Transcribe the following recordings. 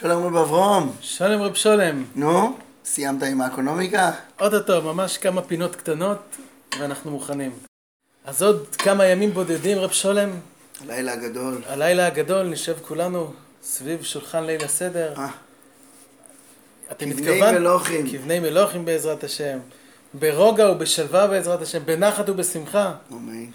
שלום רב אברהם. שלום רב שולם. נו, סיימת עם האקונומיקה? עוד אותו, ממש כמה פינות קטנות ואנחנו מוכנים. אז עוד כמה ימים בודדים רב שולם. הלילה הגדול. הלילה הגדול נשב כולנו סביב שולחן ליל הסדר. אתם כבני מלוכים. כבני מלוכים בעזרת השם. ברוגע ובשלווה בעזרת השם. בנחת ובשמחה. אמן.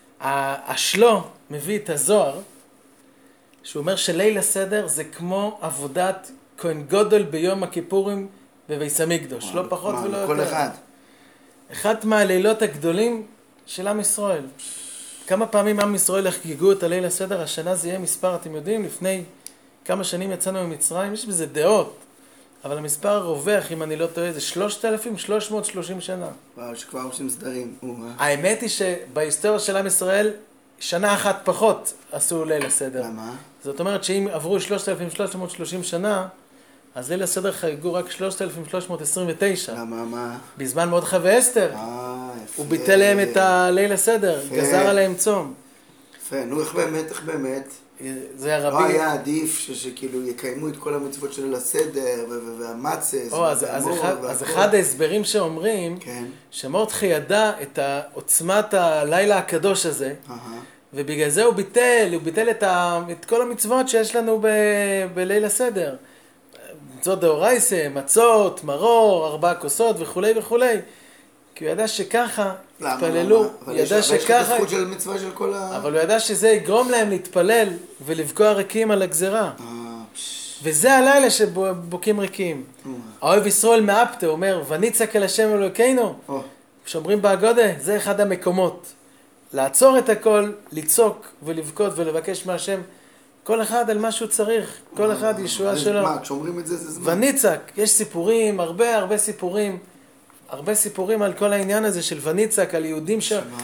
השלו מביא את הזוהר, שהוא אומר שליל הסדר זה כמו עבודת כהן גודל ביום הכיפורים בבית המקדוש, לא פחות ולא יותר. כל אחד. אחד מהלילות הגדולים של עם ישראל. כמה פעמים עם ישראל יחגגו את הליל הסדר, השנה זה יהיה מספר, אתם יודעים, לפני כמה שנים יצאנו ממצרים, יש בזה דעות, אבל המספר הרווח, אם אני לא טועה, זה 3,330 שנה. וואו, שכבר עושים סדרים. האמת היא שבהיסטוריה של עם ישראל, שנה אחת פחות עשו ליל הסדר. למה? זאת אומרת שאם עברו 3,330 שנה, אז ליל הסדר חגגו רק 3,329. למה? מה? בזמן מרדכי ואסתר. יפה. הוא ביטל להם את הליל הסדר, גזר עליהם צום. יפה, נו, איך באמת? זה הרבי... לא היה עדיף שכאילו יקיימו את כל המצוות של הסדר והמצס. אז אחד ההסברים שאומרים, שמרדכי ידע את עוצמת הלילה הקדוש הזה, ובגלל זה הוא ביטל את כל המצוות שיש לנו בליל הסדר. מצוות דאורייסה, מצות, מרור, 4 כוסות וכולי וכולי. כי הוא ידע שככה התפללו, הוא ידע שככה... אבל הוא ידע שזה יגרום להם להתפלל ולבקוע ריקים על הגזרה. וזה הלילה שבוקעים ריקים. האוהב ישראל מאפתה, הוא אומר, וניצק אל השם אלוקינו. שאומרים בהגודה, זה אחד המקומות. לעצור את הכל, לצעוק ולבכות ולבקש מהשם. כל אחד על מה שהוא צריך, כל אחד ישועה שלו. מה, כשאומרים את זה, זה זמן. וניצק, יש סיפורים, הרבה סיפורים. הרבה סיפורים על כל העניין הזה של וניצק, על יהודים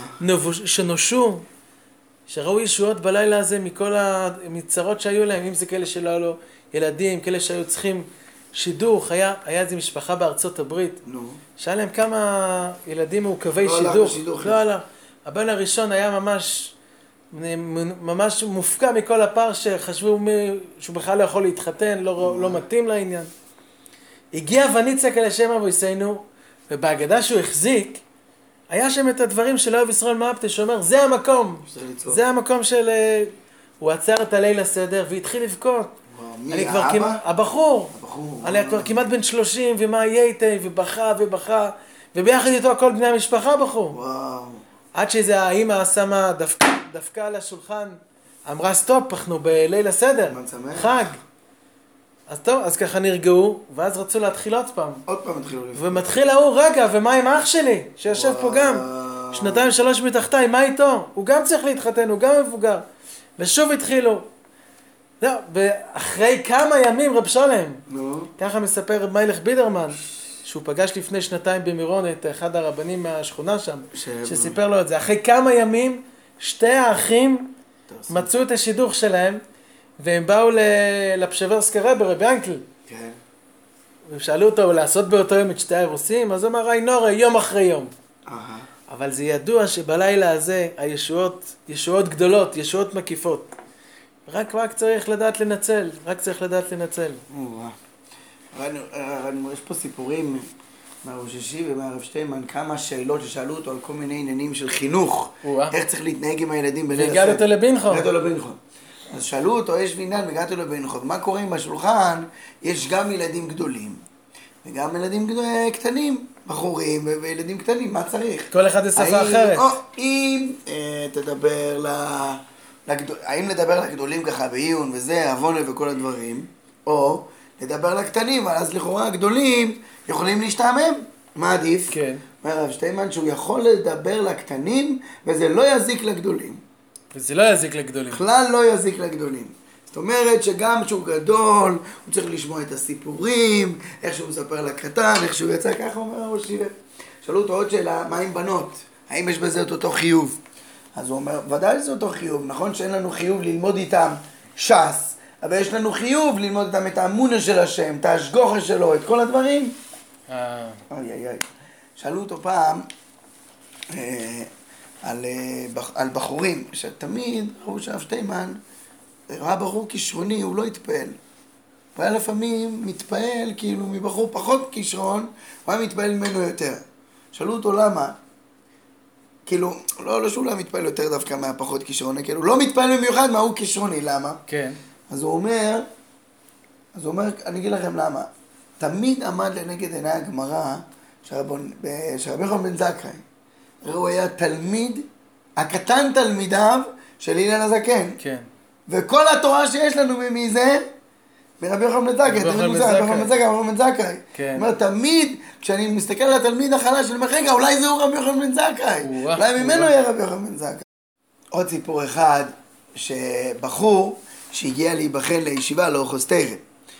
שנושו, שראו ישועות בלילה הזה מכל המצרות שהיו להם, אם זה כאלה שלא היו לו ילדים, כאלה שהיו צריכים שידוך, היה איזו משפחה בארצות הברית, שהיה להם כמה ילדים מעוכבי שידוך, לא הלך. הבן הראשון היה ממש מופקע מכל הפר שחשבו שהוא בכלל לא יכול להתחתן, לא מתאים לעניין. הגיע וניצק אל השם אבויסנו, ובהגדה שהוא החזיק, היה שם את הדברים של אוהב ישראל מאפתה, שאומר, זה המקום של... הוא עצר את הליל הסדר והתחיל לבכות. מי, האבא? הבחור. אני כבר כמעט בן 30, ומה יהיה איתי, ובכה, וביחד איתו כל בני המשפחה בחור. עד שזה האמא שמה דווקא על השולחן, אמרה סטופ, אנחנו בליל הסדר, חג. אז טוב, אז ככה נרגעו, ואז רצו להתחיל עוד פעם. התחילו לבכות. ומתחיל ההוא, רגע, ומה עם אח שלי, שיושב פה גם, 2-3 מתחתיי, מה איתו? הוא גם צריך להתחתן, הוא גם מבוגר. ושוב התחילו. זהו, ואחרי כמה ימים רב שולם, ככה מספר רב מיילך בידרמן, שהוא פגש לפני 2 במירון את אחד הרבנים מהשכונה שם, שסיפר לו את זה. אחרי כמה ימים, 2 האחים מצאו את השידוך שלהם, והם באו לפשברסקי רבי, רבי אנקל. כן. ושאלו אותו לעשות באותו יום את 2 האירוסים, אז הוא אמר, נורא, יום אחרי יום. אבל זה ידוע שבלילה הזה הישועות גדולות, ישועות מקיפות. רק צריך לדעת לנצל, יש פה סיפורים מהרב שישי ומהרב שטיינמן, כמה שאלות ששאלו אותו על כל מיני עניינים של חינוך. איך צריך להתנהג עם הילדים בליל הסדר. והגעת אותו לבינכון. אז שאלו אותו, יש עניין, והגעתי לו בינכון, מה קורה עם בשולחן? יש גם ילדים גדולים, וגם ילדים קטנים, בחורים וילדים קטנים, מה צריך? כל אחד בשפה אחרת. אם תדבר האם לדבר לגדולים ככה בעיון וזה, עוונה וכל הדברים, או לדבר לקטנים, אז לכאורה הגדולים יכולים להשתעמם. מה עדיף? כן. אומר הרב שטיינמן שהוא יכול לדבר לקטנים, וזה לא יזיק לגדולים. בכלל לא יזיק לגדולים. זאת אומרת שגם כשהוא גדול, הוא צריך לשמוע את הסיפורים, איך שהוא מספר לקטן, איך שהוא יצא, ככה אומר הראש שירה. שאלו אותו עוד שאלה, מה עם בנות? האם יש בזה את אותו חיוב? אז הוא אומר, ודאי זה אותו חיוב. נכון שאין לנו חיוב ללמוד איתם ש"ס, אבל יש לנו חיוב ללמוד איתם את האמונה של השם, את ההשגוחה שלו, את כל הדברים. שאלו אותו פעם, על בחורים, שתמיד ראו שהרב שטיינמן ראה בחור כישרוני, הוא לא התפעל. הוא היה לפעמים מתפעל, כאילו מבחור פחות כישרון, הוא היה מתפעל ממנו יותר. שאלו אותו למה? כאילו, לא שהוא לא מתפעל יותר דווקא מהפחות כישרוני, כאילו, לא מתפעל במיוחד מה הוא כישרוני, למה? כן. אז הוא אומר, אני אגיד לכם למה. תמיד עמד לנגד עיני הגמרא שרבי יוחנן בן זכאי. הוא היה תלמיד, הקטן תלמידיו של הלל הזקן. כן. וכל התורה שיש לנו ממי זה, מרבי יוחנן בן זכאי. רבי יוחנן בן זכאי. כן. זאת אומרת, תמיד, כשאני מסתכל על התלמיד החלש, אני אומר, רגע, אולי זהו רבי יוחנן בן זכאי. אולי ממנו יהיה רבי יוחנן בן זכאי. עוד סיפור אחד, שבחור שהגיע להיבחן לישיבה לאורחוס תרם.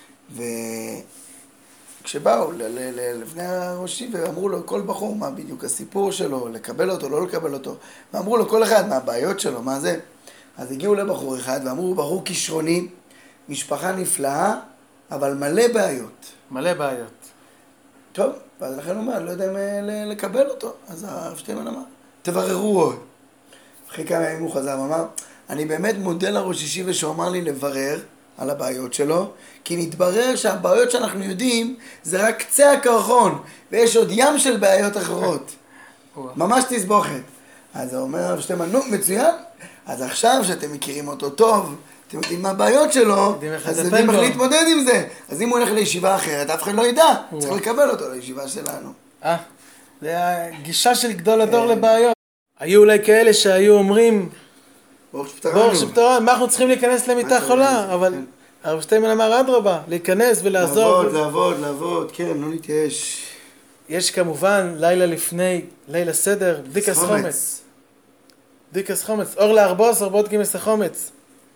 וכשבאו לפני הראשי ואמרו לו כל בחור מה בדיוק הסיפור שלו, לקבל אותו, לא לקבל אותו, ואמרו לו כל אחד מה הבעיות שלו, מה זה. אז הגיעו לבחור אחד ואמרו, בחור כישרוני, משפחה נפלאה, אבל מלא בעיות. מלא בעיות. טוב, ואז לכן הוא אומר, אני לא יודע אם לקבל אותו. אז הרב שטיימן אמר, תבררו עוד. אחרי כמה ימים הוא חזר ואמר, אני באמת מודה לראש ישיבה שהוא אמר לי לברר על הבעיות שלו, כי נתברר שהבעיות שאנחנו יודעים זה רק קצה הקרחון, ויש עוד ים של בעיות אחרות. ממש תסבוכת. אז הוא אומר הרב שטיימן, נו, מצוין. אז עכשיו שאתם מכירים אותו טוב, אתם יודעים מה הבעיות שלו, אז אתם יודעים איך להתמודד עם זה. אז אם הוא הולך לישיבה אחרת, אף אחד לא ידע, צריך לקבל אותו לישיבה שלנו. זה הגישה של גדול הדור לבעיות. היו אולי כאלה שהיו אומרים, ברוך שפטרנו, מה אנחנו צריכים להיכנס למיטה חולה, אבל הרב שטיימן אמר אדרבה, להיכנס ולעזור. לעבוד, כן, לא נתייאש. יש כמובן לילה לפני, לילה סדר, בדיקס חומץ. בדיקס חומץ, אור לארבוס, ארבות כמס החומץ.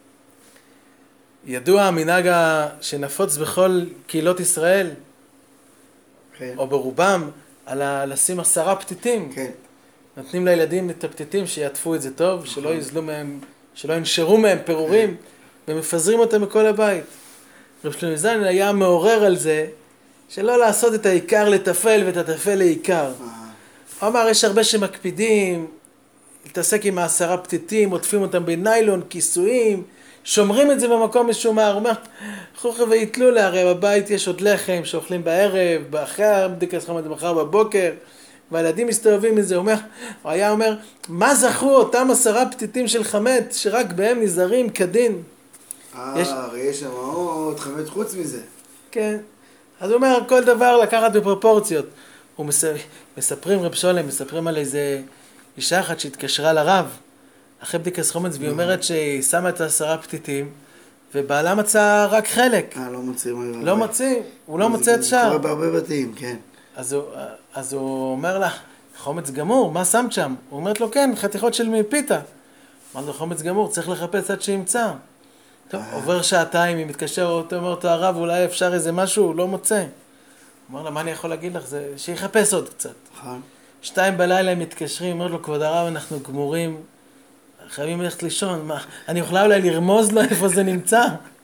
ידוע המנהג שנפוץ בכל קהילות ישראל, או ברובם, על לשים 10 פתיתים. כן. נותנים לילדים את הפתיתים שיעטפו את זה טוב, שלא יזלו מהם, שלא ינשרו מהם פירורים, ומפזרים אותם מכל הבית. רב שלמה זלמן היה מעורר על זה, שלא לעשות את העיקר לטפל ואת הטפל לעיקר. הוא אמר, יש הרבה שמקפידים, להתעסק עם 10 פתיתים, עוטפים אותם בניילון, כיסויים, שומרים את זה במקום משומר. הוא אומר, חוכי ויתלו לה, הרי בבית יש עוד לחם שאוכלים בערב, באחר, בדיקת חומץ מחר בבוקר, והילדים מסתובבים מזה. הוא היה אומר, מה זכו אותם 10 פתיתים של חמץ, שרק בהם נזהרים כדין? הרי יש שם עוד חמץ חוץ מזה. כן. אז הוא אומר, כל דבר לקחת בפרופורציות. מספרים רב שולם, מספרים על איזה אישה אחת שהתקשרה לרב, אחרי בדיקת חומץ, והיא אומרת שהיא שמה את 10 פתיתים, ובעלה מצא רק חלק. לא מוצאים. לא מוצאים, הוא לא מוצא את שאר. זה קורה בהרבה בתים, כן. אז הוא אומר לה, חומץ גמור, מה שמת שם? הוא אומרת לו, כן, חתיכות של פיתה. אמר לו, חומץ גמור, צריך לחפש עד שימצא. טוב, עובר שעתיים, היא מתקשרת, אומרת לו, הרב, אולי אפשר איזה משהו, הוא לא מוצא. הוא אומר לה, מה אני יכול להגיד לך? זה שיחפש עוד קצת. 2 בלילה הם מתקשרים, אומר לו, כבוד הרב, אנחנו גמורים, חייבים ללכת לישון, מה? אני יכולה אולי לרמוז לו איפה זה נמצא?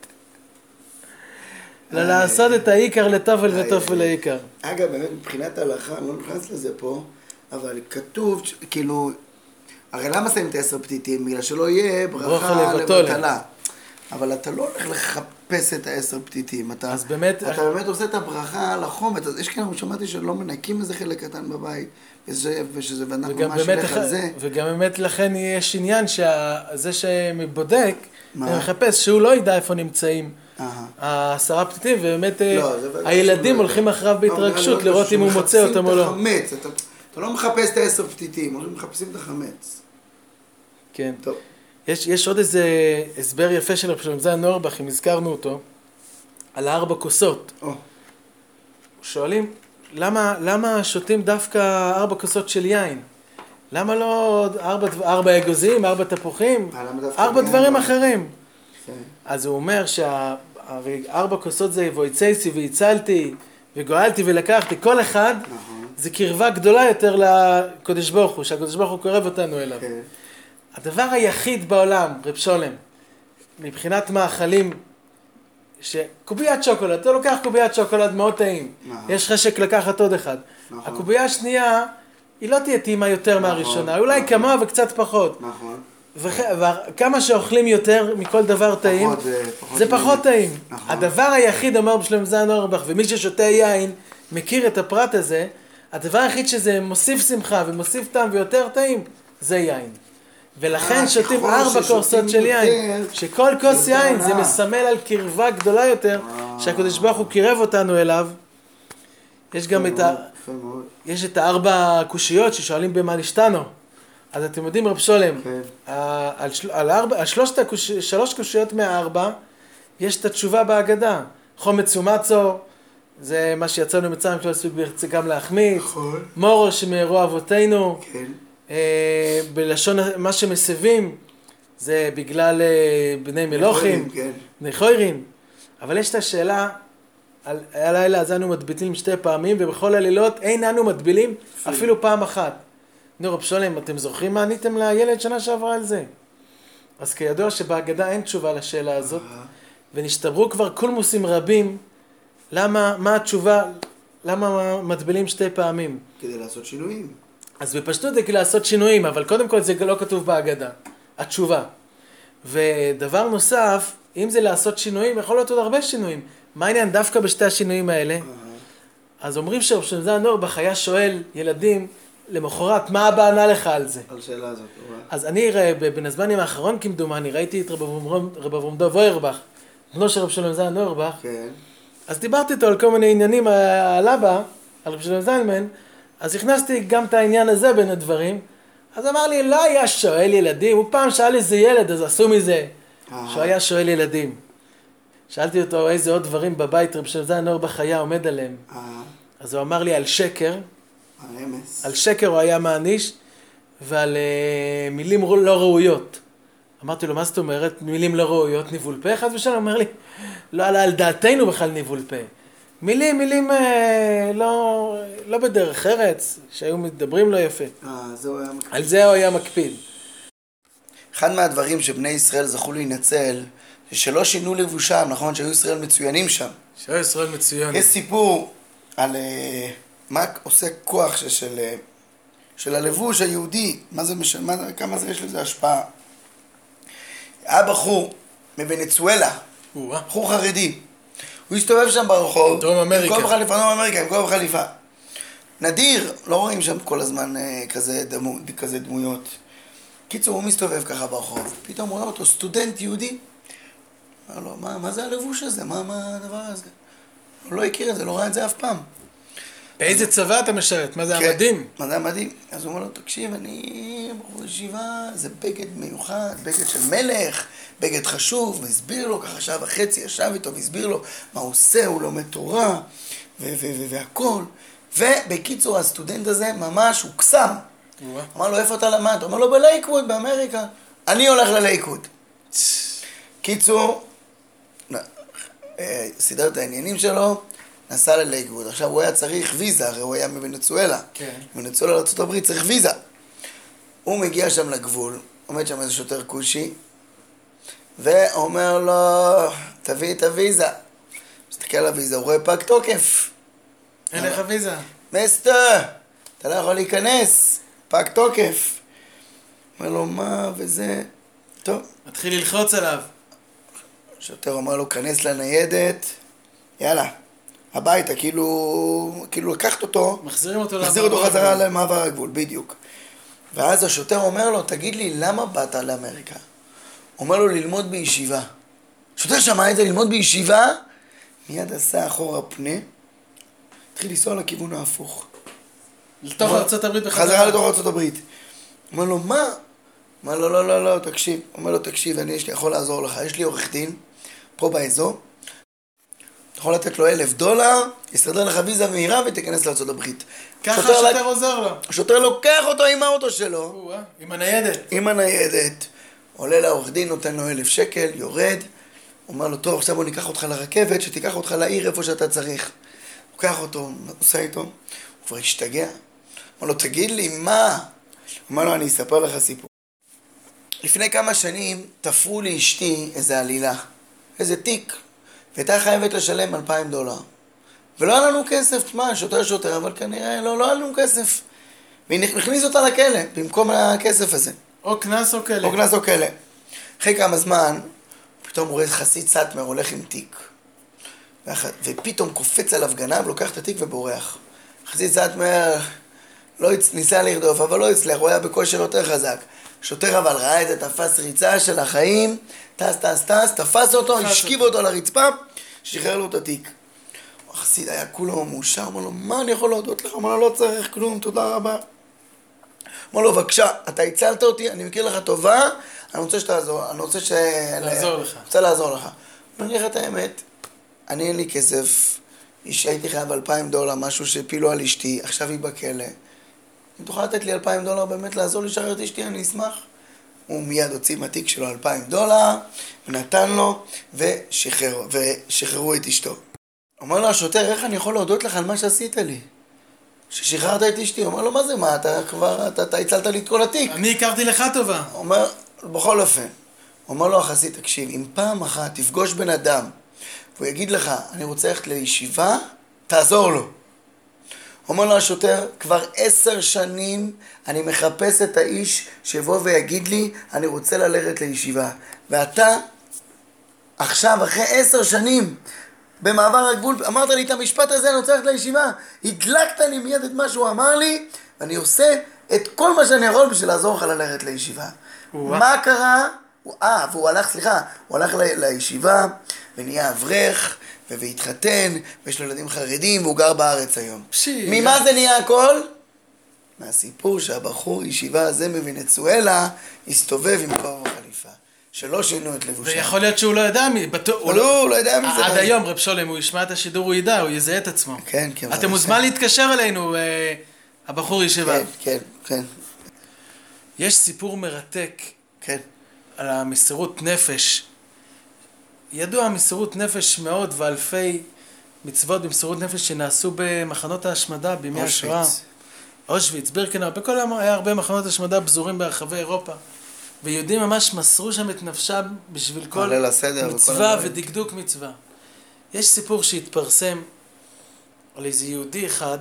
לעשות את העיקר לטופל וטופל לעיקר. אגב, באמת מבחינת ההלכה, אני לא נכנס לזה פה, אבל כתוב, כאילו, הרי למה שמים את 10 פתיתים? בגלל שלא יהיה ברכה לבטלה. אבל אתה לא הולך לחפש את 10 פתיתים. אתה באמת עושה את הברכה על החומץ. אז יש כאן, שמעתי שלא מנקים איזה חלק קטן בבית, ואנחנו ממש הולך על זה. וגם באמת לכן יש עניין שזה שמבודק, ומחפש שהוא לא ידע איפה נמצאים 10 פתיתים, ובאמת הילדים הולכים אחריו בהתרגשות לראות אם הוא מוצא אותם או לא. אתה לא מחפש את 10 פתיתים, אנחנו מחפשים את החמץ. כן. טוב. יש עוד איזה הסבר יפה של רב שלמה זלמן אוירבך, אם הזכרנו אותו, על 4 כוסות. שואלים, למה שותים דווקא 4 כוסות של יין? למה לא 4 אגוזים, 4 תפוחים? 4 דברים אחרים. אז הוא אומר שהרי 4 כוסות זה וויצייסי והצלתי וגואלתי ולקחתי, כל אחד זה קרבה גדולה יותר לקדוש ברוך הוא, שהקדוש ברוך הוא קרב אותנו אליו. הדבר היחיד בעולם, רב שולם, מבחינת מאכלים, שקוביית שוקולד, אתה לוקח קוביית שוקולד מאוד טעים, יש חשק לקחת עוד אחד. הקובייה השנייה, היא לא תהיה טעימה יותר מהראשונה, אולי כמה וקצת פחות. וכמה שאוכלים יותר מכל דבר טעים, זה פחות טעים. הדבר היחיד, אומר בשלום זן אורבך, ומי ששותה יין מכיר את הפרט הזה, הדבר היחיד שזה מוסיף שמחה ומוסיף טעם ויותר טעים, זה יין. ולכן שותים 4 כוסות של יין, שכל כוס יין זה מסמל על קרבה גדולה יותר, שהקדוש ברוך הוא קירב אותנו אליו. יש גם יש את 4 קושיות ששואלים במה נשתנו. אז אתם יודעים רב שולם, על 3 קושיות מה4, יש את התשובה בהגדה. חומץ ומצו, זה מה שיצאנו מצרים שלא הספיק גם להחמיץ. מורו שמאירוע אבותינו. בלשון מה שמסבים, זה בגלל בני מלוכים, בני חוירים. אבל יש את השאלה, הלילה אז אנו מטבילים 2 פעמים, ובכל הלילות אין אנו מטבילים אפילו פעם אחת. רב שולם, אתם זוכרים מה עניתם לילד שנה שעברה על זה? אז כידוע שבהגדה אין תשובה לשאלה הזאת, ונשתברו כבר קולמוסים רבים, מה התשובה, למה מטבילים 2 פעמים? כדי לעשות שינויים. אז בפשטות זה כדי לעשות שינויים, אבל קודם כל זה לא כתוב בהגדה, התשובה. ודבר נוסף, אם זה לעשות שינויים, יכול להיות עוד הרבה שינויים. מה העניין דווקא בשתי השינויים האלה? אז אומרים שרב שלום זן אורבך היה שואל ילדים, למחרת, מה אבא ענה לך על זה? על שאלה הזאת. אז אני בין הזמנים האחרון כמדומני, ראיתי את רב אברהם דב אוירבך, בנו של רב שלום זן אורבך. כן. אז דיברתי איתו על כל מיני עניינים על אבא, על רב שלום זלמן, אז הכנסתי גם את העניין הזה בין הדברים. אז אמר לי, לא היה שואל ילדים, הוא פעם שאל איזה ילד, אז עשו מזה, שהוא היה שואל ילדים. שאלתי אותו איזה עוד דברים בבית רב שלום זן אורבך היה עומד עליהם. אז הוא אמר לי על שקר. על שקר הוא היה מעניש, ועל מילים לא ראויות. אמרתי לו, מה זאת אומרת? מילים לא ראויות, ניבול פה? חס ושלום, אומר לי, לא עלה על דעתנו בכלל ניבול פה. מילים לא בדרך ארץ, שהיו מדברים לא יפה. על זה הוא היה מקפיד. אחד מהדברים שבני ישראל זכו להינצל, זה שלא שינו לבושם, נכון? שהיו ישראל מצוינים שם. שהיו ישראל מצוינים. יש סיפור על מה עושה כוח של הלבוש היהודי, כמה זה יש לזה השפעה. היה בחור מוונצואלה, בחור חרדי. הוא הסתובב שם ברחוב. דרום אמריקה. דרום אמריקה, עם כל בחליפה. נדיר, לא רואים שם כל הזמן כזה דמויות. קיצור, הוא מסתובב ככה ברחוב. פתאום רואה אותו סטודנט יהודי. אומר לו, מה זה הלבוש הזה? מה הדבר הזה? הוא לא הכיר את זה, לא ראה את זה אף פעם. באיזה צבא אתה משרת? מה זה המדים? מה זה המדים? אז הוא אומר לו, תקשיב, אני בחור ישיבה, זה בגד מיוחד, בגד של מלך, בגד חשוב, והסביר לו ככה 1.5 שעה, ישב איתו והסביר לו מה הוא עושה, הוא לומד תורה, והכל. ובקיצור, הסטודנט הזה ממש הוא קסם. אמר לו, איפה אתה למד? הוא אומר לו, בלייקווד, באמריקה. אני הולך ללייקווד. קיצור, סידר את העניינים שלו, נסע ללייקווד. עכשיו הוא היה צריך ויזה, הרי הוא היה מוונצואלה. כן. מוונצואלה לארצות הברית צריך ויזה. הוא מגיע שם לגבול, עומד שם איזה שוטר כושי, ואומר לו, תביא את הוויזה. מסתכל על הוויזה, הוא רואה פג תוקף. אין לך ויזה. מסטר, אתה לא יכול להיכנס, פג תוקף. אומר לו, מה וזה? טוב. מתחיל ללחוץ עליו. שוטר אומר לו, כנס לניידת, יאללה, הביתה, כאילו לקחת אותו, מחזיר אותו חזרה למעבר הגבול, בדיוק. ואז השוטר אומר לו, תגיד לי, למה באת לאמריקה? אומר לו, ללמוד בישיבה. השוטר שמע את זה, ללמוד בישיבה, מיד עשה אחורה פנה, התחיל לנסוע לכיוון ההפוך. לתוך ארצות הברית חזרה לתוך ארצות הברית. אומר לו, מה? אומר לו, לא, תקשיב. אומר לו, תקשיב, אני יכול לעזור לך. יש לי עורך דין, פה באזור. אתה יכול לתת לו $1,000, יסדר לך ויזה מהירה ותיכנס לארצות הברית. ככה השוטר עוזר לו. השוטר לוקח אותו עם האוטו שלו. עם הניידת. עם הניידת. עולה לעורך דין, נותן לו 1,000 שקל, יורד. אומר לו, טוב, עכשיו בוא ניקח אותך לרכבת, שתיקח אותך לעיר איפה שאתה צריך. לוקח אותו, עושה איתו. הוא כבר השתגע. אומר לו, תגיד לי, מה? אומר לו, אני אספר לך סיפור. לפני כמה שנים תפרו לי אשתי איזה עלילה, איזה תיק, והייתה חייבת לשלם $2,000. ולא היה לנו כסף, תשמע, שוטר, אבל כנראה לא היה לנו כסף. והכניס אותה לכלא, במקום הכסף הזה. או כנס או כלא. או כנס או כלא. אחרי כמה זמן, פתאום הוא רואה חסיד סאטמר הולך עם תיק. ופתאום קופץ עליו גנב, לוקח את התיק ובורח. חסיד סאטמר ניסה לרדוף, אבל לא הצליח, הוא היה בכושר יותר חזק. שוטר אבל ראה את זה, תפס ריצה של החיים, תפס אותו, השכיב אותו על הרצפה, שחרר לו את התיק. החסיד היה כולו מאושר, אמר לו, מה אני יכול להודות לך? אמר לו, לא צריך כלום, תודה רבה. אמר לו, בבקשה, אתה הצלת אותי, אני מכיר לך טובה, אני רוצה שתעזור, אני רוצה לעזור לך. רוצה לעזור לך. אני אגיד לך את האמת, אני אין לי כסף, הייתי חייב $2,000, משהו שהפילו על אשתי, עכשיו היא בכלא. אם תוכל לתת לי $2,000 באמת לעזור לשחרר את אשתי, אני אשמח. הוא מיד הוציא מהתיק שלו $2,000, ונתן לו, ושחררו את אשתו. אומר לו השוטר, איך אני יכול להודות לך על מה שעשית לי? ששחררת את אשתי. אומר לו, מה זה, מה, אתה הצלת לי את כל התיק. אני הכרתי לך טובה. אומר, בכל אופן, אומר לו החסיד, תקשיב, אם פעם אחת תפגוש בן אדם, והוא יגיד לך, אני רוצה ללכת לישיבה, תעזור לו. אומר לו השוטר, כבר 10 שנים אני מחפש את האיש שיבוא ויגיד לי, אני רוצה ללכת לישיבה. ואתה, עכשיו, אחרי 10 שנים, במעבר הגבול, אמרת לי את המשפט הזה, אני רוצה ללכת לישיבה. הדלקת לי מיד את מה שהוא אמר לי, ואני עושה את כל מה שאני יכול בשביל לעזור לך ללכת לישיבה. מה קרה? והוא הלך לישיבה, ונהיה אברך, והתחתן, ויש לו ילדים חרדים, והוא גר בארץ היום. ממה זה נהיה הכל? מהסיפור שהבחור ישיבה הזה מוונצואלה, הסתובב עם כובע וחליפה. שלא שינו את לבושם. ויכול להיות שהוא לא ידע מי. הוא לא ידע מי זה. עד היום, רב שולם, הוא ישמע את השידור, הוא ידע, הוא יזהה את עצמו. כן, כן. אתם מוזמן להתקשר אלינו, הבחור ישיבה. כן, כן. יש סיפור מרתק. כן. על המסירות נפש. ידוע מסירות נפש מאות ואלפי מצוות במסירות נפש שנעשו במחנות ההשמדה בימי השואה. אושוויץ, בירקנאו, היה הרבה מחנות השמדה בזורים ברחבי אירופה. ויהודים ממש מסרו שם את נפשם בשביל כל מצווה ודקדוק מצווה. יש סיפור שהתפרסם על איזה יהודי אחד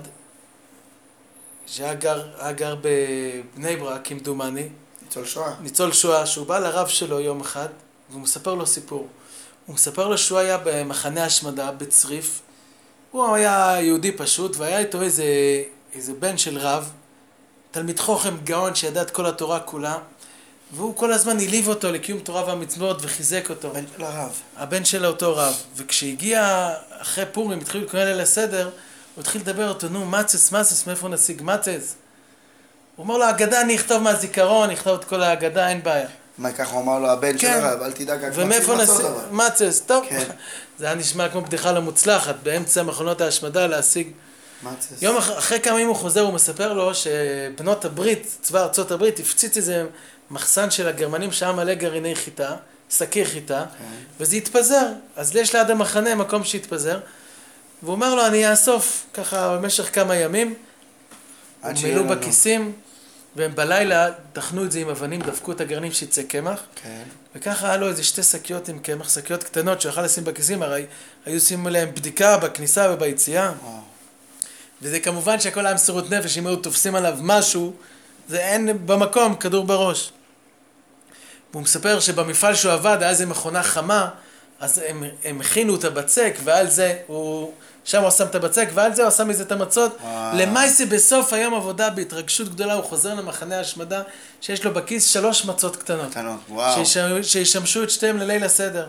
שהיה גר בבני ברק, כמדומני. ניצול שואה, שהוא בא לרב שלו יום אחד, והוא מספר לו סיפור. הוא מספר לו שהוא היה במחנה השמדה בצריף. הוא היה יהודי פשוט, והיה איתו איזה בן של רב, תלמיד חוכם גאון שידע את כל התורה כולה, והוא כל הזמן הליב אותו לקיום תורה והמצוות וחיזק אותו. בן של הרב. הבן של אותו רב. וכשהגיע אחרי פורים, התחילו לקרוא ליל הסדר, הוא התחיל לדבר אותו, נו, מצס, מאיפה נשיג מצס? הוא אומר לו, אגדה, אני אכתוב מהזיכרון, אני אכתוב את כל האגדה, אין בעיה. מה, ככה הוא אמר לו, הבן של הרב, אל תדאג, רק ומאיפה נשיג מצס? טוב. זה היה נשמע כמו בדיחה לא מוצלחת, באמצע מכונות ההשמדה להשיג מצס. יום אחרי כמה ימים הוא חוזר, הוא מספר לו שבנות הברית, צבא ארצות הברית, הפציץ איזה מחסן של הגרמנים שהיה מלא גרעיני חיטה, שקי חיטה, וזה התפזר. אז יש ליד המחנה מקום שהתפזר, והוא אומר לו, אני אאסוף ככה במשך כמה ימים, הם מילאו בכיסים, והם בלילה דחנו את זה עם אבנים, דפקו את הגרעינים שיצא קמח, וככה היה לו איזה 2 שקיות עם קמח, שקיות קטנות שיוכל לשים בכיסים, הרי היו שימו להם בדיקה בכניסה וביציאה, וזה כמובן שהכל היה מסירות נפש, אם היו תופסים עליו משהו, זה אין במקום, כדור בראש. והוא מספר שבמפעל שהוא עבד, היה איזה מכונה חמה, אז הם הכינו את הבצק, ועל זה שם הוא שם את הבצק, ועל זה הוא שם מזה את המצות. למעשה בסוף היום עבודה, בהתרגשות גדולה, הוא חוזר למחנה ההשמדה, שיש לו בכיס 3 מצות קטנות. שישמשו את שתיהם לליל הסדר.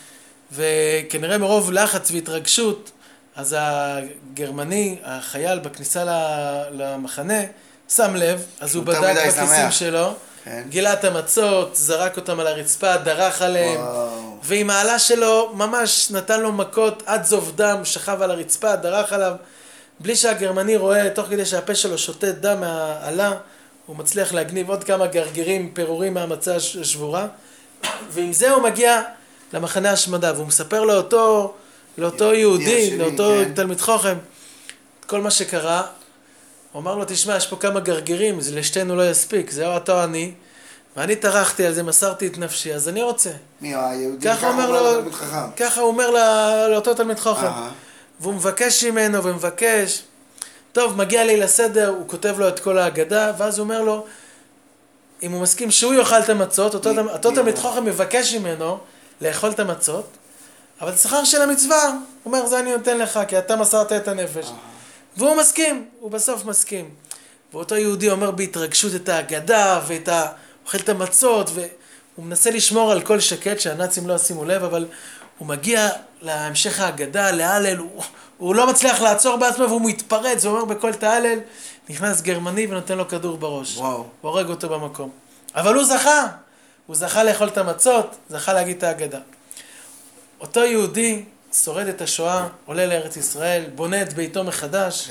וכנראה מרוב לחץ והתרגשות, אז הגרמני, החייל בכניסה למחנה, שם לב, אז הוא בדק בכיסים שלו, גילה את המצות, זרק אותם על הרצפה, דרך עליהם, ועם העלה שלו ממש נתן לו מכות עד זוב דם, שכב על הרצפה, דרך עליו, בלי שהגרמני רואה, תוך כדי שהפה שלו שותה דם מהעלה, הוא מצליח להגניב עוד כמה גרגירים, פירורים מהמצה השבורה, ועם זה הוא מגיע למחנה השמדה, והוא מספר לאותו יהודי, לאותו תלמיד חוכם, כל מה שקרה. הוא אמר לו, תשמע, יש פה כמה גרגירים, זה לשתינו לא יספיק, זה אותו אני, ואני טרחתי על זה, מסרתי את נפשי, אז אני רוצה. מי, היהודי? ככה הוא אומר לו, ככה הוא אומר לאותו תלמיד חוכם. והוא מבקש ממנו ומבקש, טוב, מגיע לי לסדר, הוא כותב לו את כל ההגדה, ואז הוא אומר לו, אם הוא מסכים שהוא יאכל את המצות, אותו תלמיד חכם מבקש ממנו לאכול את המצות, אבל השכר של המצווה, הוא אומר, זה אני נותן לך, כי אתה מסרת את הנפש. והוא מסכים, הוא בסוף מסכים. ואותו יהודי אומר בהתרגשות את ההגדה, אוכל את המצות, והוא מנסה לשמור על כל שקט, שהנאצים לא שימו לב, אבל הוא מגיע להמשך ההגדה, להלל, הוא לא מצליח לעצור בעצמו, והוא מתפרץ, הוא אומר בכל תהלל, נכנס גרמני ונותן לו כדור בראש. וואו. הוא הורג אותו במקום. אבל הוא זכה לאכול את המצות, זכה להגיד את ההגדה. אותו יהודי שורד את השואה, עולה לארץ ישראל, בונה את ביתו מחדש,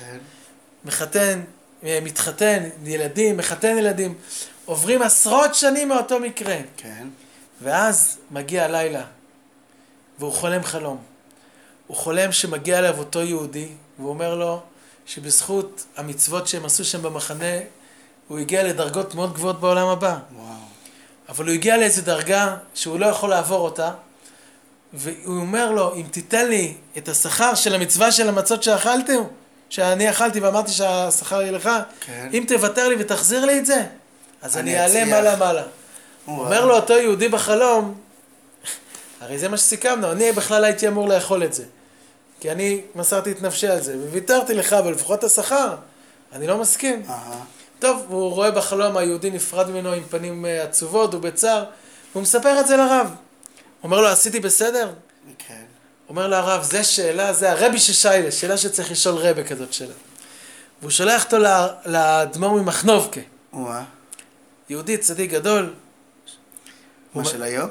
מתחתן ילדים, מחתן ילדים, עוברים עשרות שנים מאותו מקרה. כן. ואז מגיע הלילה, והוא חולם חלום. הוא חולם שמגיע אליו אותו יהודי, והוא אומר לו שבזכות המצוות שהם עשו שם במחנה, הוא הגיע לדרגות מאוד גבוהות בעולם הבא. וואו. אבל הוא הגיע לאיזו דרגה שהוא לא יכול לעבור אותה, והוא אומר לו, אם תיתן לי את השכר של המצווה של המצות שאכלתם, שאני אכלתי ואמרתי שהשכר יהיה לך, כן. אם תוותר לי ותחזיר לי את זה, אז אני אעלה מעלה. אומר לו אותו יהודי בחלום, הרי זה מה שסיכמנו, אני בכלל הייתי אמור לאכול את זה, כי אני מסרתי את נפשי על זה, וויתרתי לך, אבל לפחות השכר, אני לא מסכים. טוב, הוא רואה בחלום, היהודי נפרד ממנו עם פנים עצובות ובצער, והוא מספר את זה לרב. הוא אומר לו, עשיתי בסדר? כן. אומר לו הרב, זה שאלה, זה הרבי ששיילה, שאלה שצריך לשאול רבי כזאת שאלה. והוא שולח אותו לאדמו"ר ממחנובקה. יהודי צדיק גדול. מה של היום?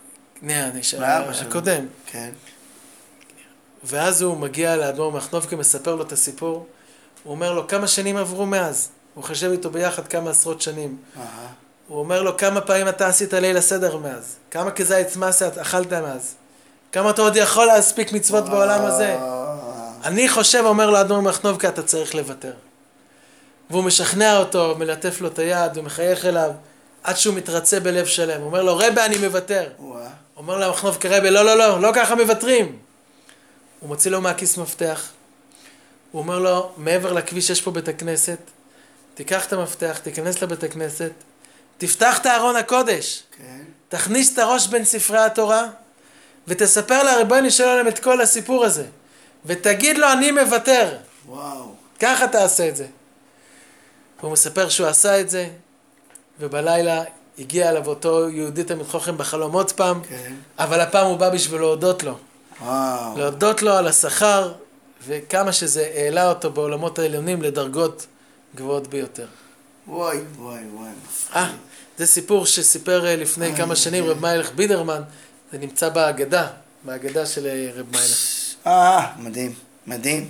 הקודם. כן. ואז הוא מגיע לאדמו"ר ממחנובקה, מספר לו את הסיפור. הוא אומר לו, כמה שנים עברו מאז? הוא חושב איתו ביחד כמה עשרות שנים. הוא אומר לו, כמה פעמים אתה עשית ליל הסדר מאז? כמה כזית מסה אכלת מאז? כמה אתה עוד יכול להספיק מצוות בעולם הזה? אני חושב, אומר לו אדמו"ר ממחנובקה, אתה צריך לוותר. והוא משכנע אותו, מלטף לו את היד, ומחייך אליו, עד שהוא מתרצה בלב שלם. הוא אומר לו, רבי, אני מוותר. אומר לו מחנובקה, רבי, לא ככה מוותרים. הוא מוציא לו מהכיס מפתח. הוא אומר לו, מעבר לכביש יש פה בית הכנסת, תיקח את המפתח, תיכנס לבית הכנסת, תפתח את ארון הקודש, תכניס את הראש בין ספרי התורה, ותספר לריבונו של עולם את כל הסיפור הזה, ותגיד לו, אני מוותר. וואו. ככה תעשה את זה. והוא מספר שהוא עשה את זה, ובלילה הגיע אליו אותו יהודי תלמיד חכם בחלום עוד פעם, אבל הפעם הוא בא בשביל להודות לו. וואו. להודות לו על השכר, וכמה שזה העלה אותו בעולמות העליונים לדרגות גבוהות ביותר. וואי. זה סיפור שסיפר לפני כמה שנים רב מיילך בידרמן, זה נמצא בהגדה של רב מיילך. מדהים.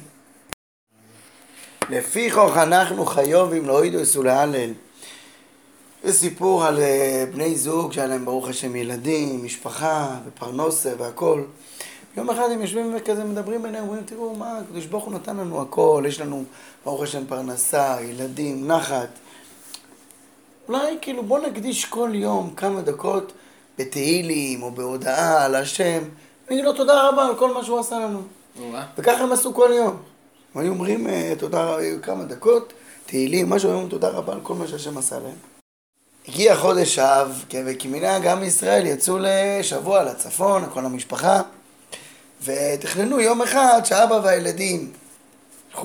לפי כך אנחנו חיובים לא ידעו להלל. זה סיפור על בני זוג שהיה להם ברוך השם ילדים, משפחה ופרנסה והכל. יום אחד הם יושבים וכזה מדברים ביניהם, אומרים, תראו מה, הקדוש ברוך הוא נתן לנו הכל, יש לנו ברוך השם פרנסה, ילדים, נחת. אולי כאילו בוא נקדיש כל יום כמה דקות בתהילים או בהודעה על השם, ונגיד לו תודה רבה על כל מה שהוא עשה לנו. וככה הם עשו כל יום. הם אומרים תודה כמה דקות, תהילים, משהו, הם אומרים תודה רבה על כל מה שהשם עשה להם. הגיע חודש אב, וכמנהג גם ישראל יצאו לשבוע לצפון, כל המשפחה, ותכננו יום אחד שאבא והילדים הלכו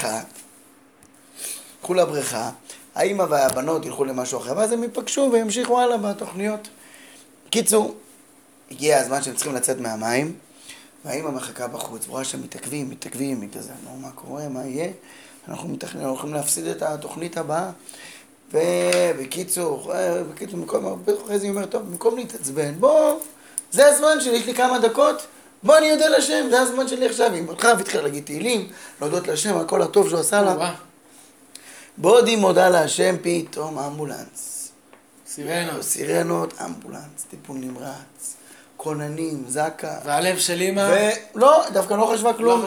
לבריכה, האמא והבנות ילכו למשהו אחר, ואז הם ייפגשו וימשיכו הלאה בתוכניות. קיצור, הגיע הזמן שהם צריכים לצאת מהמים, והאמא מחכה בחוץ, רואה שהם מתעכבים, כזה, נו, מה קורה, מה יהיה? אנחנו הולכים להפסיד את התוכנית הבאה, ובקיצור, אחרי זה היא אומרת, טוב, במקום להתעצבן, בוא, זה הזמן שלי, יש לי כמה דקות, בוא אני יודע לשם, זה הזמן שלי עכשיו, עם אותך והתחילה להגיד תהילים, להודות לשם על כל הטוב שהוא עשה לה. בעוד היא מודה להשם, פתאום אמבולנס. סירנות, אמבולנס, טיפול נמרץ, כוננים, זקה. והלב של אמא? לא, דווקא לא חשבה כלום.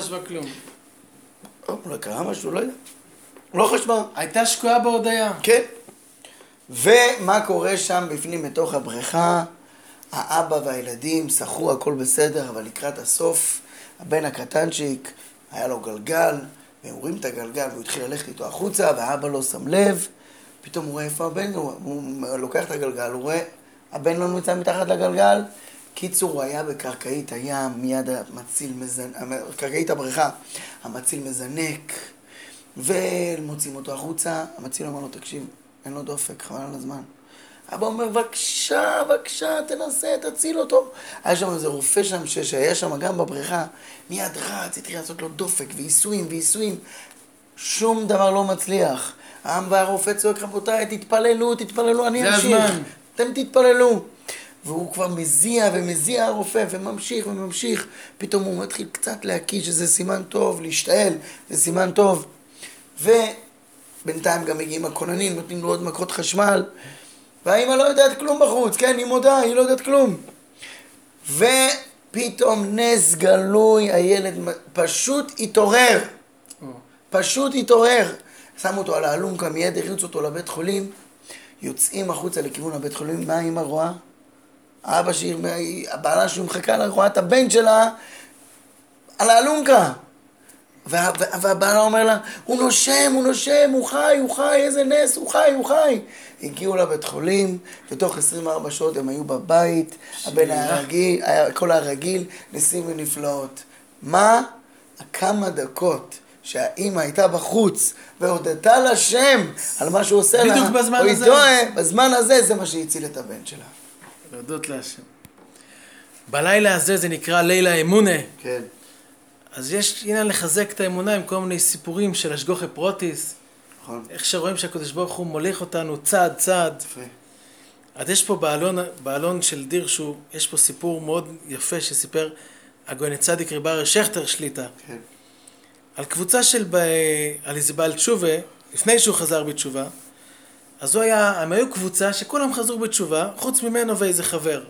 לא קרה משהו, לא יודע. לא חשבה. הייתה שקועה בהודיה. כן. ומה קורה שם בפנים בתוך הבריכה? האבא והילדים שחו, הכל בסדר, אבל לקראת הסוף, הבן הקטנצ'יק, היה לו גלגל, והם רואים את הגלגל, והוא התחיל ללכת איתו החוצה, והאבא לא שם לב, פתאום הוא רואה איפה הבן, הוא לוקח את הגלגל, הוא רואה, הבן לא נמצא מתחת לגלגל. קיצור, הוא היה בקרקעית הים, מיד המציל קרקעית הבריכה, המציל מזנק, ומוצאים אותו החוצה, המציל אומר לו, תקשיב, אין לו דופק, חבל על הזמן. אבא אומר, בבקשה, בבקשה, תנסה, תציל אותו. היה שם איזה רופא שם, שהיה שם גם בבריכה, מיד רץ, התחיל לעשות לו דופק, ועיסויים. שום דבר לא מצליח. העם והרופא צועק, רבותיי, תתפללו, אני אמשיך. אתם תתפללו. והוא כבר מזיע הרופא, וממשיך. פתאום הוא מתחיל קצת להקיש, שזה סימן טוב, להשתעל, זה סימן טוב. ובינתיים גם מגיעים הכוננים, נותנים לו עוד מכות חשמל. והאמא לא יודעת כלום בחוץ, כן, היא מודה, היא לא יודעת כלום. ופתאום נס גלוי, הילד פשוט התעורר. שמו אותו על האלונקה, מיד הריצו אותו לבית חולים, יוצאים החוצה לכיוון הבית חולים, מה האמא רואה? הבעלה שהיא מחכה לה, רואה את הבן שלה על האלונקה. והבעלה אומר לה, הוא נושם, הוא חי, איזה נס, הוא חי. הגיעו לבית חולים, ותוך 24 שעות הם היו בבית, הבן הרגיל, הכל הרגיל, ניסים ונפלאות. מה? כמה דקות שהאימא הייתה בחוץ, והודתה לשם על מה שהוא עושה לה, בדיוק בזמן הזה. בזמן הזה זה מה שהציל את הבן שלה. להודות להשם. בלילה הזה זה נקרא לילה אמונה. כן. אז יש עניין לחזק את האמונה עם כל מיני סיפורים של השגוחי פרוטיס. נכון. איך שרואים שהקדוש ברוך הוא מוליך אותנו צעד. יפה. אז יש פה בעלון של דירשו, יש פה סיפור מאוד יפה שסיפר הגויין צדיק רב שכטר שליטה. כן. על קבוצה על איזה בעל תשובה, לפני שהוא חזר בתשובה, אז הם היו קבוצה שכולם חזרו בתשובה, חוץ ממנו ואיזה חבר.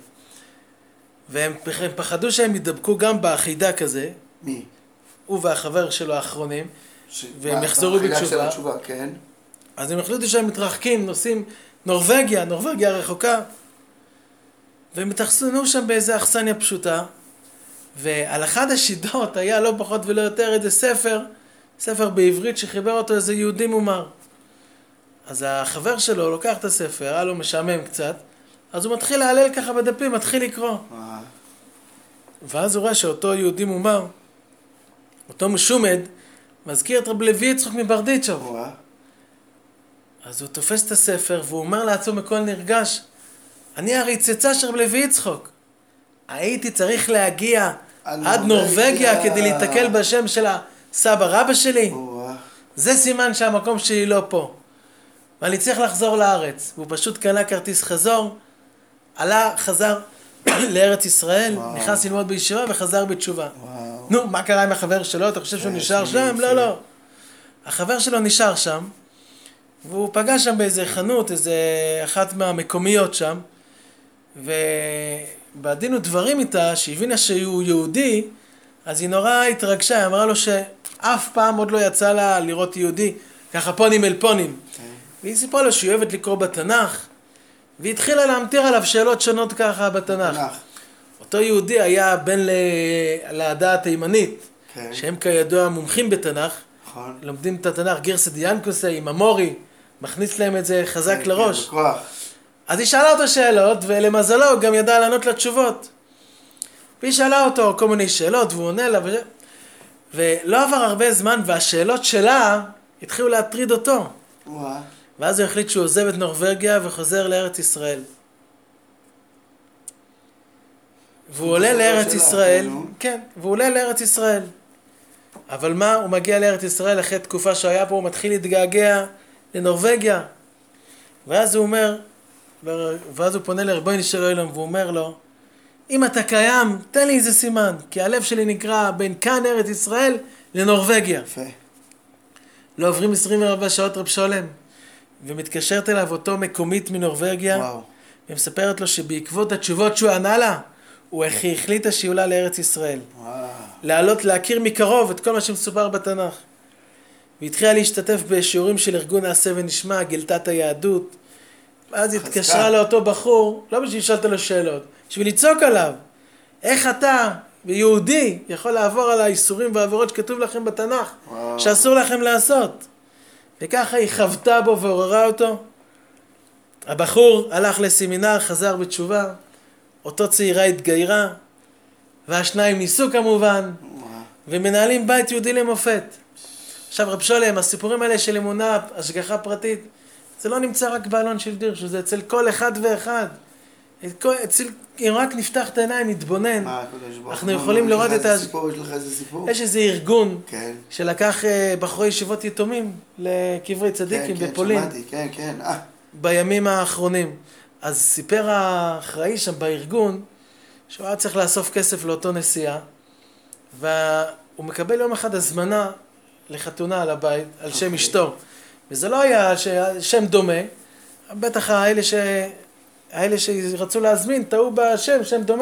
והם פחדו שהם ידבקו גם באחידה כזה. מי? הוא והחבר שלו האחרונים, והם יחזרו בתשובה. כן. אז הם החליטו שהם מתרחקים, נוסעים נורווגיה רחוקה, והם התאכסנו שם באיזה אכסניה פשוטה, ועל אחד השידות היה לא פחות ולא יותר איזה ספר בעברית שחיבר אותו איזה יהודי מומר. אז החבר שלו לוקח את הספר, היה לו משעמם קצת, אז הוא מתחיל להעלל ככה בדפים, מתחיל לקרוא. ואז הוא רואה שאותו יהודי מומר, אותו משומד, מזכיר את רב לוי יצחק מברדיצ'ב. אז הוא תופס את הספר והוא אומר לעצמו מכל נרגש, אני הרי צאצא של רב לוי יצחק. הייתי צריך להגיע עד נורווגיה כדי להתקל בשם של הסבא רבא שלי. זה סימן שהמקום שלי לא פה. ואני צריך לחזור לארץ. והוא פשוט קנה כרטיס חזור, חזר לארץ ישראל, נכנס ללמוד בישיבה וחזר בתשובה. נו, מה קרה עם החבר שלו? אתה חושב שהוא נשאר שם? לא. החבר שלו נשאר שם, והוא פגש שם באיזה חנות, איזה אחת מהמקומיות שם, ובדין ודברים איתה, שהבינה שהוא יהודי, אז היא נורא התרגשה, היא אמרה לו שאף פעם עוד לא יצא לה לראות יהודי, ככה פונים אל פונים. והיא סיפרה לו שהיא אוהבת לקרוא בתנ"ך, והיא התחילה להמטיר עליו שאלות שונות ככה בתנ"ך. אותו יהודי היה בן לעדה התימנית, שהם כידוע מומחים בתנ"ך, לומדים את התנ"ך גרסא דיאנקוסי עם המורי, מכניס להם את זה חזק לראש. אז היא שאלה אותו שאלות, ולמזלו הוא גם ידע לענות לתשובות. והיא שאלה אותו כל מיני שאלות, והוא עונה לה, ולא עבר הרבה זמן, והשאלות שלה התחילו להטריד אותו. ואז הוא החליט שהוא עוזב את נורווגיה וחוזר לארץ ישראל. והוא עולה לארץ ישראל, כן, והוא עולה לארץ ישראל. אבל מה? הוא מגיע לארץ ישראל אחרי תקופה שהיה פה, הוא מתחיל להתגעגע לנורווגיה. ואז הוא אומר, ואז הוא פונה לריבונו של עולם והוא אומר לו, אם אתה קיים, תן לי איזה סימן, כי הלב שלי נקרא בין כאן ארץ ישראל לנורווגיה. לא עוברים 24 שעות רב שולם, ומתקשרת אליו אותו מקומית מנורווגיה, ומספרת לו שבעקבות התשובות שהוא ענה לה, הוא החליטה שהיא עולה לארץ ישראל. לעלות, להכיר מקרוב את כל מה שמסופר בתנ"ך. והתחילה להשתתף בשיעורים של ארגון נעשה ונשמע, גילתה את היהדות. ואז התקשרה לאותו בחור, לא בשביל לשאול לו שאלות, בשביל לצעוק עליו. איך אתה, יהודי, יכול לעבור על האיסורים והעבירות שכתוב לכם בתנ"ך, שאסור לכם לעשות. וככה היא חוותה בו ועוררה אותו, הבחור הלך לסמינר, חזר בתשובה, אותו צעירה התגיירה, והשניים ניסו כמובן, ומנהלים בית יהודי למופת. עכשיו רב שולם, הסיפורים האלה של אמונה, השגחה פרטית, זה לא נמצא רק באלון של דירש, זה אצל כל אחד ואחד. אם רק נפתח את העיניים, נתבונן, אנחנו יכולים לראות את הסיפור. יש לך איזה סיפור? יש איזה ארגון שלקח בחורי ישיבות יתומים לקברי צדיקים בפולין. שמעתי, כן. בימים האחרונים. אז סיפר האחראי שם בארגון, שהוא היה צריך לאסוף כסף לאותו נסיעה, והוא מקבל יום אחד הזמנה לחתונה על הבית, על שם אשתו. וזה לא היה שם דומה, בטח האלה שרצו להזמין, טעו בשם, שם דומה.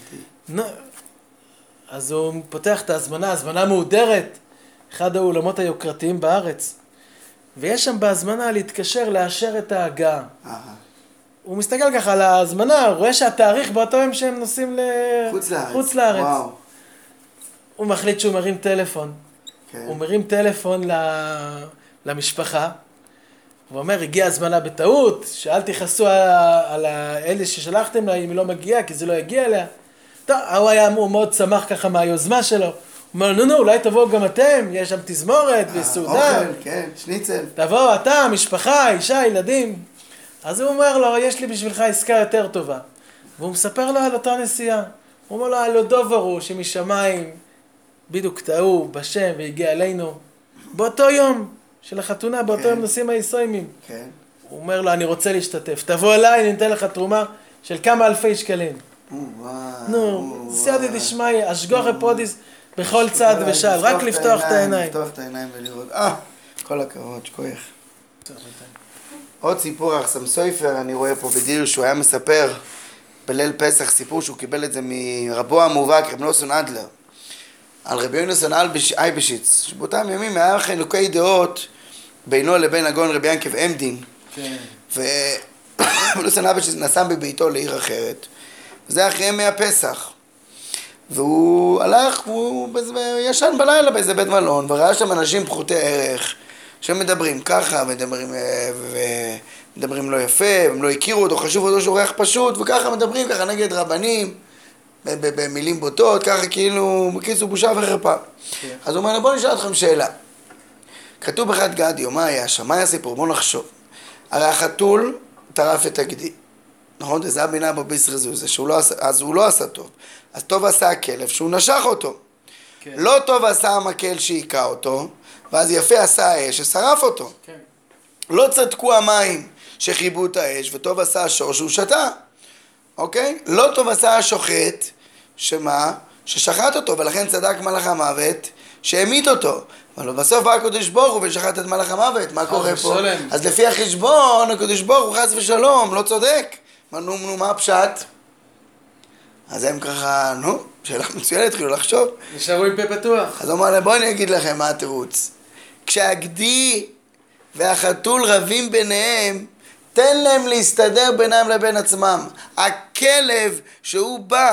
אז הוא פותח את ההזמנה, הזמנה מהודרת, אחד האולמות היוקרתיים בארץ. ויש שם בהזמנה להתקשר לאשר את ההגעה. הוא מסתכל ככה על ההזמנה, רואה שהתאריך באותו יום שהם נוסעים לחוץ לארץ. וואו. הוא מחליט שהוא מרים טלפון. הוא מרים טלפון למשפחה. הוא אומר, הגיעה הזמנה בטעות, שאל תכעסו על אלה ששלחתם לה, אם היא לא מגיעה, כי זה לא יגיע אליה. טוב, הוא מאוד שמח ככה מהיוזמה שלו. הוא אומר, נו, אולי תבואו גם אתם, יש שם תזמורת וסעודה. אוכל, כן, שניצל. תבואו אתה, משפחה, אישה, ילדים. אז הוא אומר לו, יש לי בשבילך עסקה יותר טובה. והוא מספר לו על אותה נסיעה. הוא אומר לו, הלא דוברו שמשמיים בדיוק טעו בשם והגיע אלינו. באותו יום של החתונה, באותו יום נושאים הישראלים. כן. הוא אומר לו, אני רוצה להשתתף. תבוא אליי, אני נתן לך תרומה של כמה אלפי שקלים. נו, סייעתא דשמיא, אשגוחי פרודיס בכל צעד ושעל. רק לפתוח את העיניים. לפתוח את העיניים ולראות. כל הכבוד, שכוח. עוד סיפור, אחסם סופר, אני רואה פה בדיר, שהוא היה מספר בליל פסח, סיפור שהוא קיבל את זה מרבו המובהק, רב נוסון אדלר, על רבי יונתן אייבשיץ, שבאותם ימים היה חילוקי דעות בינו לבין הגאון רבי ינקב עמדין. ונוסון אייבשיץ נסע בביתו לעיר אחרת, וזה אחרי ימי הפסח. והוא הלך, והוא ישן בלילה באיזה בית מלון, וראה שם אנשים פחותי ערך, שמדברים ככה, מדברים לא יפה, הם לא הכירו אותו, חשוב אותו שורח פשוט, וככה מדברים ככה נגד רבנים, במילים בוטות, ככה כאילו, בקיצור בושה וחרפה. אז הוא אומר, בוא נשאל אתכם שאלה. כתוב בחד גדיו, מה היה שם? מה היה סיפור? בוא נחשוב. הרי החתול טרף את הגדי. נכון? זה הבינה בביסר זה, אז הוא לא עשה טוב. אז טוב עשה הכלב שהוא נשך אותו. לא טוב עשה המקל שהיכה אותו, ואז יפה עשה האש ששרף אותו. לא צדקו המים שחיבו את האש, וטוב עשה השור שהוא שתה. אוקיי? לא טוב עשה השוחט, שמה? ששחט אותו, ולכן צדק מלאך המוות שהמית אותו. אבל בסוף בא הקדוש ברוך הוא ושחט את מלאך המוות. מה קורה פה? אז לפי החשבון, הקדוש ברוך הוא חס ושלום, לא צודק. מה הפשט? אז הם ככה, שאלה מצוינת, התחילו לחשוב. נשארו עם פה פתוח. אז הוא אמר להם, בואו אני אגיד לכם מה התירוץ. כשהגדי והחתול רבים ביניהם, תן להם להסתדר בינם לבין עצמם. הכלב שהוא בא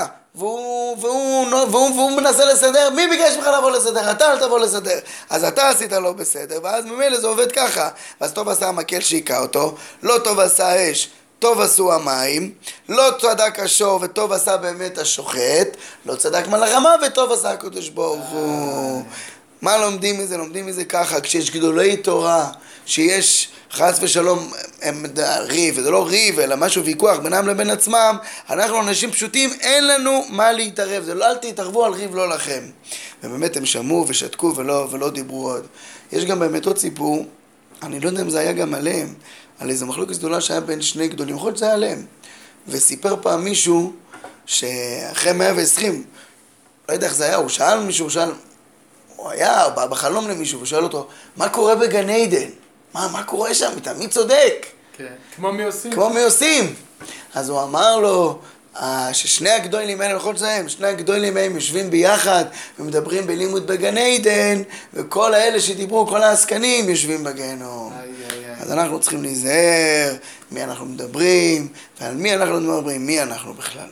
והוא מנסה לסדר, מי ביקש ממך לבוא לסדר? אתה אל תבוא לסדר. אז אתה עשית לא בסדר, ואז ממילא זה עובד ככה. ואז טוב עשה המקל שהיכה אותו, לא טוב עשה האש, טוב עשו המים, לא צדק השור וטוב עשה באמת השוחט, לא צדק מלאך המוות וטוב עשה הקדוש ברוך הוא. מה לומדים מזה? לומדים מזה ככה, כשיש גדולי תורה, שיש חס ושלום ריב, וזה לא ריב אלא משהו ויכוח בינם לבין עצמם, אנחנו אנשים פשוטים, אין לנו מה להתערב, זה לא, אל תתערבו על ריב לא לכם. ובאמת הם שמעו ושתקו ולא דיברו עוד. יש גם באמת עוד סיפור, אני לא יודע אם זה היה גם עליהם, על איזו מחלוקת גדולה שהיה בין שני גדולים, יכול להיות זה היה עליהם. וסיפר פעם מישהו שאחרי 120, לא יודע איך זה היה, הוא שאל מישהו, הוא היה בחלום למישהו ושאל אותו, מה קורה בגן עדן? מה קורה שם? מי צודק? כן, כמו מי עושים. כמו מי עושים. אז הוא אמר לו, ששני הגדולים האלה, לכל זהם, שני הגדולים הם יושבים ביחד ומדברים בלימוד בגן עדן, וכל האלה שדיברו, כל העסקנים יושבים בגיהנום. אז אנחנו צריכים להיזהר מי אנחנו מדברים, ועל מי אנחנו מדברים, מי אנחנו בכלל.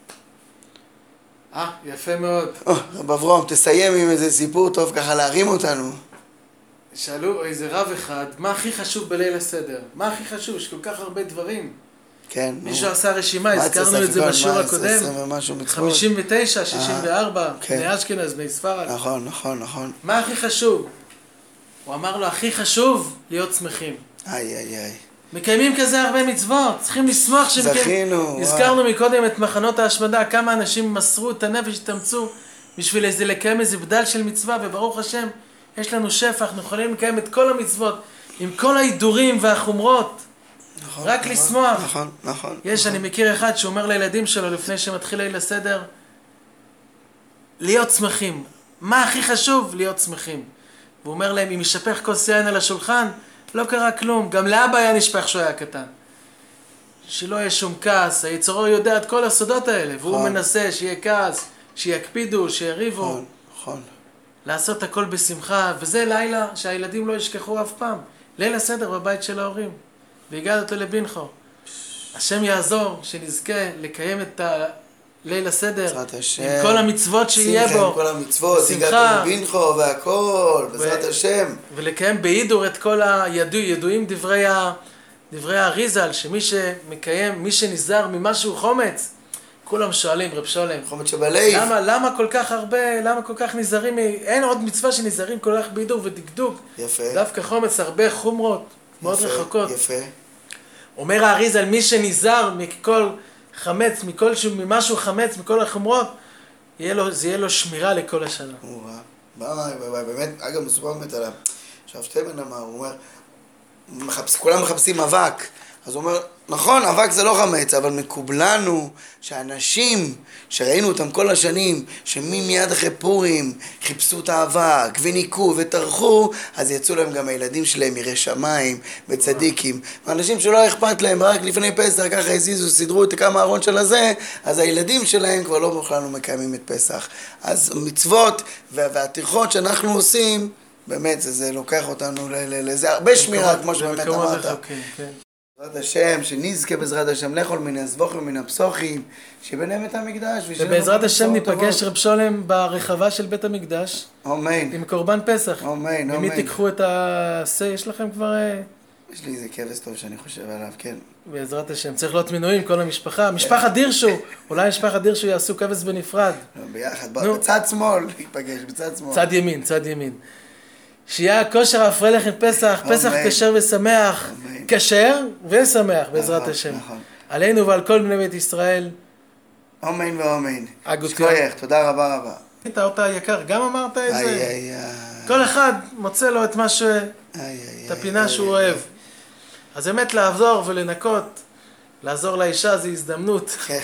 יפה מאוד. רב אברהם, תסיים עם איזה סיפור טוב ככה להרים אותנו. שאלו איזה רב אחד, מה הכי חשוב בליל הסדר? מה הכי חשוב? יש כל כך הרבה דברים. כן. מישהו עשה רשימה, הזכרנו את זה בשיעור הקודם. 59, 64, בני אשכנז, בני ספרד. נכון, נכון, נכון. מה הכי חשוב? הוא אמר לו, הכי חשוב להיות שמחים. איי. מקיימים כזה הרבה מצוות, צריכים לשמוח זכינו. הזכרנו מקודם את מחנות ההשמדה, כמה אנשים מסרו את הנפש, התאמצו בשביל לקיים איזה בדל של מצווה, וברוך השם, יש לנו שפע, אנחנו יכולים לקיים את כל המצוות, עם כל ההידורים והחומרות. נכון, רק נכון, לשמוח. נכון. אני מכיר אחד שאומר לילדים שלו לפני שמתחיל ליל הסדר, להיות שמחים. מה הכי חשוב? להיות שמחים. והוא אומר להם, אם ישפך כוס יין על השולחן, לא קרה כלום. גם לאבא היה נשפך שהוא היה קטן. שלא יהיה שום כעס. היצרו יודע את כל הסודות האלה, והוא מנסה שיהיה כעס, שיקפידו, שיריבו. נכון. לעשות הכל בשמחה, וזה לילה שהילדים לא ישכחו אף פעם. ליל הסדר בבית של ההורים. והגעת אותו לבינכו. השם יעזור שנזכה לקיים את ליל הסדר עם כל המצוות שיהיה בו. עם כל המצוות, הגעת לבינכו והכל, בעזרת השם. ולקיים בהידור את כל הידועים דברי האריז"ל, שמי שמקיים, מי שנזהר ממשהו חומץ, כולם שואלים, רב שולם, חומץ שבלב. למה כל כך הרבה, למה כל כך נזהרים, אין עוד מצווה שנזהרים כל כך בהידור ודקדוק. יפה. דווקא חומץ הרבה חומרות. מאוד רחוקות. יפה. אומר האריז"ל, מי שנזהר מכל חמץ, ממשהו חמץ, מכל החומרות, זה יהיה לו שמירה לכל השנה. באמת, אגב, מסופר באמת עליו. עכשיו שטיימן אמר, הוא אומר, כולם מחפשים אבק. אז הוא אומר, נכון, אבק זה לא חמץ, אבל מקובלנו שאנשים שראינו אותם כל השנים, שמיד אחרי פורים חיפשו את האבק וניקו וטרחו, אז יצאו להם גם הילדים שלהם יראי שמיים וצדיקים. ואנשים שלא אכפת להם, רק לפני פסח ככה הזיזו, סידרו את כמה ארון של הזה, אז הילדים שלהם כבר לא בכלל מקיימים את פסח. אז מצוות והטרחות שאנחנו עושים, באמת זה לוקח אותנו לזה הרבה שמירה, כמו שבאמת אמרת. בעזרת השם, שנזכה בעזרת השם לאכול מן הזבוחים ומן הפסוחים, שבניהם בית המקדש. ובעזרת השם ניפגש רב שולם ברחבה של בית המקדש. אמן. עם קורבן פסח. אמן. ממי תיקחו את הסי, יש לכם כבר... יש לי איזה כבש טוב שאני חושב עליו, כן. בעזרת השם, צריך להיות מינויים, כל המשפחה. משפחת דירשו, אולי משפחת דירשו יעשו כבש בנפרד. ביחד, בצד שמאל, ניפגש, בצד שמאל. צד ימין. שיהיה כושר הפרלך עם פסח, פסח כשר ושמח, כשר ושמח בעזרת השם. עלינו ועל כל בני בית ישראל. אמן ואמן. שכוייך, תודה רבה רבה. היית אותה יקר, גם אמרת את זה? כל אחד מוצא לו את מה את הפינה שהוא אוהב. אז באמת לעזור ולנקות, לעזור לאישה זה הזדמנות.